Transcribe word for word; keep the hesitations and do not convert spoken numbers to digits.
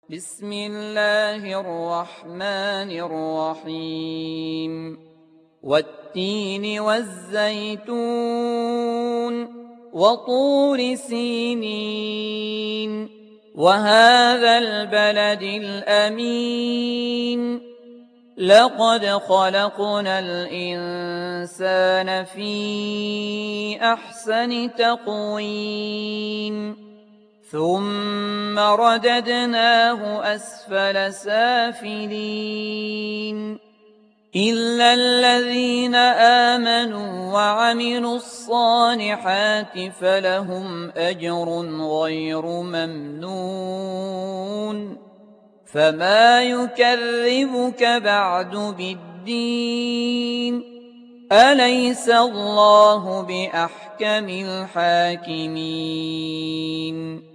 بسم الله الرحمن الرحيم والتين والزيتون وطور سينين وهذا البلد الأمين لقد خلقنا الإنسان في أحسن تقويم ثم رددناه أسفل سافلين إلا الذين آمنوا وعملوا الصالحات فلهم أجر غير ممنون فما يكذبك بعد بالدين أليس الله بأحكم الحاكمين